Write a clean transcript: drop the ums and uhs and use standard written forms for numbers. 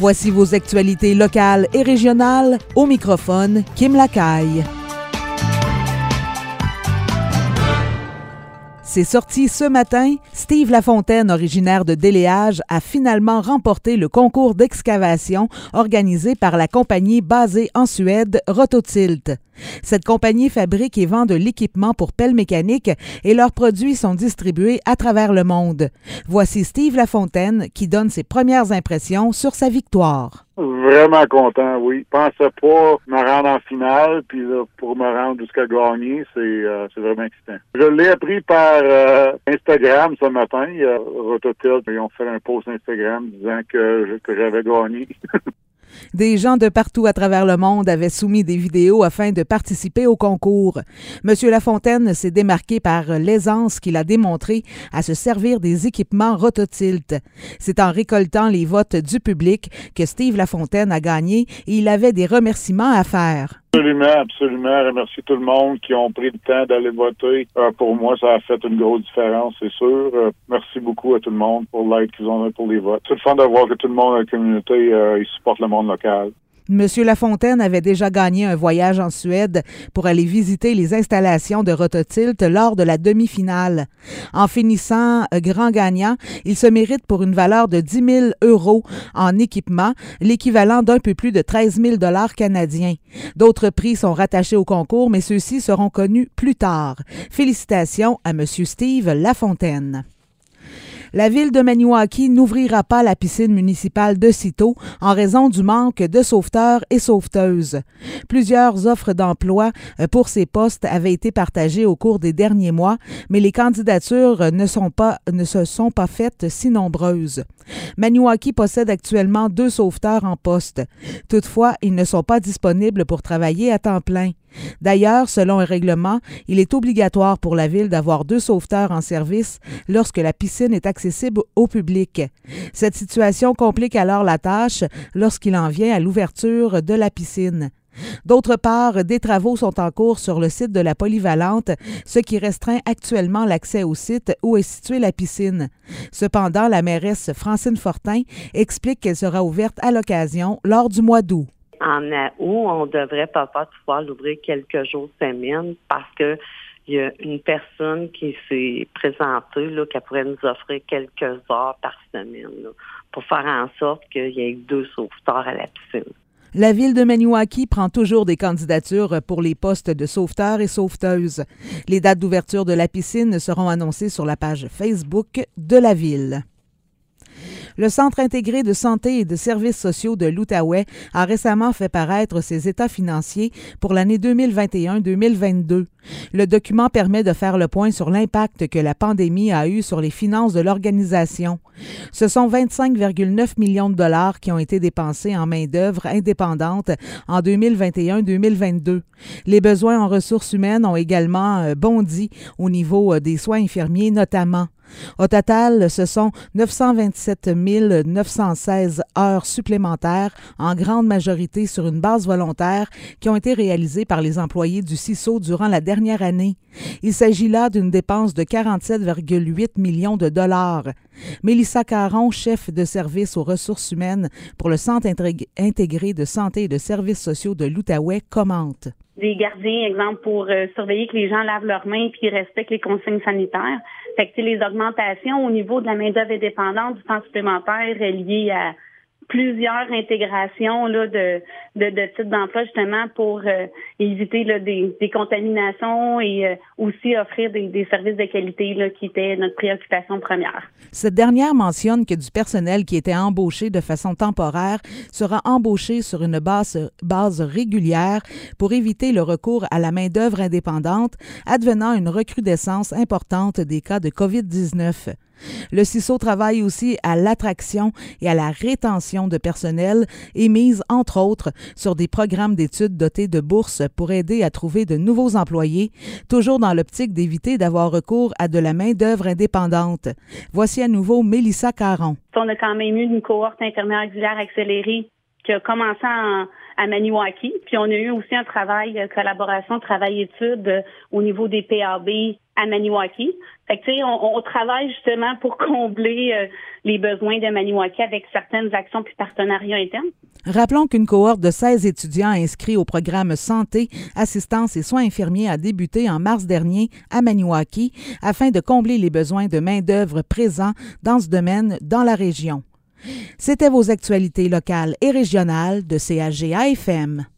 Voici vos actualités locales et régionales. Au microphone, Kim Lacaille. C'est sorti ce matin. Steve Lafontaine, originaire de Déléage, a finalement remporté le concours d'excavation organisé par la compagnie basée en Suède, Rototilt. Cette compagnie fabrique et vend de l'équipement pour pelles mécaniques et leurs produits sont distribués à travers le monde. Voici Steve Lafontaine qui donne ses premières impressions sur sa victoire. Vraiment content, oui. Je pensais pas me rendre en finale, puis là, pour me rendre jusqu'à gagner, c'est vraiment excitant. Je l'ai appris par Instagram ce matin. Rototilt, ils ont fait un post Instagram disant que j'avais gagné. Des gens de partout à travers le monde avaient soumis des vidéos afin de participer au concours. Monsieur Lafontaine s'est démarqué par l'aisance qu'il a démontrée à se servir des équipements Rototilt. C'est en récoltant les votes du public que Steve Lafontaine a gagné et il avait des remerciements à faire. Absolument. Remercier tout le monde qui ont pris le temps d'aller voter. Pour moi, ça a fait une grosse différence, c'est sûr. Merci beaucoup à tout le monde pour l'aide qu'ils ont eu pour les votes. C'est le fun de voir que tout le monde dans la communauté, il supporte le monde local. Monsieur Lafontaine avait déjà gagné un voyage en Suède pour aller visiter les installations de Rototilt lors de la demi-finale. En finissant grand gagnant, il se mérite pour une valeur de 10 000 € en équipement, l'équivalent d'un peu plus de 13 000 $ canadiens. D'autres prix sont rattachés au concours, mais ceux-ci seront connus plus tard. Félicitations à Monsieur Steve Lafontaine. La ville de Maniwaki n'ouvrira pas la piscine municipale de sitôt en raison du manque de sauveteurs et sauveteuses. Plusieurs offres d'emploi pour ces postes avaient été partagées au cours des derniers mois, mais les candidatures ne se sont pas faites si nombreuses. Maniwaki possède actuellement 2 sauveteurs en poste. Toutefois, ils ne sont pas disponibles pour travailler à temps plein. D'ailleurs, selon un règlement, il est obligatoire pour la ville d'avoir 2 sauveteurs en service lorsque la piscine est accessible au public. Cette situation complique alors la tâche lorsqu'il en vient à l'ouverture de la piscine. D'autre part, des travaux sont en cours sur le site de la Polyvalente, ce qui restreint actuellement l'accès au site où est située la piscine. Cependant, la mairesse Francine Fortin explique qu'elle sera ouverte à l'occasion lors du mois d'août. En août, on devrait pas pouvoir l'ouvrir quelques jours, semaines, parce que il y a une personne qui s'est présentée, là, qui pourrait nous offrir quelques heures par semaine, là, pour faire en sorte qu'il y ait 2 sauveteurs à la piscine. La ville de Maniwaki prend toujours des candidatures pour les postes de sauveteurs et sauveteuses. Les dates d'ouverture de la piscine seront annoncées sur la page Facebook de la ville. Le Centre intégré de santé et de services sociaux de l'Outaouais a récemment fait paraître ses états financiers pour l'année 2021-2022. Le document permet de faire le point sur l'impact que la pandémie a eu sur les finances de l'organisation. Ce sont 25,9 millions de dollars qui ont été dépensés en main-d'œuvre indépendante en 2021-2022. Les besoins en ressources humaines ont également bondi au niveau des soins infirmiers notamment. Au total, ce sont 927 916 heures supplémentaires, en grande majorité sur une base volontaire, qui ont été réalisées par les employés du CISO durant la dernière année. Il s'agit là d'une dépense de 47,8 millions de dollars. Mélissa Caron, chef de service aux ressources humaines pour le Centre intégré de santé et de services sociaux de l'Outaouais, commente. Des gardiens, exemple, pour surveiller que les gens lavent leurs mains et qu'ils respectent les consignes sanitaires. Fait que les augmentations au niveau de la main-d'œuvre indépendante du temps supplémentaire est liée à plusieurs intégrations là, de types d'emploi justement pour éviter là, des contaminations et aussi offrir des services de qualité là, qui était notre préoccupation première. Cette dernière mentionne que du personnel qui était embauché de façon temporaire sera embauché sur une base régulière pour éviter le recours à la main-d'œuvre indépendante, advenant une recrudescence importante des cas de COVID-19. Le CISO travaille aussi à l'attraction et à la rétention de personnel et mise, entre autres, sur des programmes d'études dotés de bourses pour aider à trouver de nouveaux employés, toujours dans l'optique d'éviter d'avoir recours à de la main-d'œuvre indépendante. Voici à nouveau Mélissa Caron. On a quand même eu une cohorte infirmière auxiliaire accélérée qui a commencé à Maniwaki. Puis on a eu aussi un travail, collaboration, travail-études au niveau des PAB à Maniwaki. Fait que, tu sais, on travaille justement pour combler les besoins de Maniwaki avec certaines actions puis partenariats internes. Rappelons qu'une cohorte de 16 étudiants inscrits au programme Santé, Assistance et Soins infirmiers a débuté en mars dernier à Maniwaki afin de combler les besoins de main-d'œuvre présents dans ce domaine dans la région. C'était vos actualités locales et régionales de CHGA FM.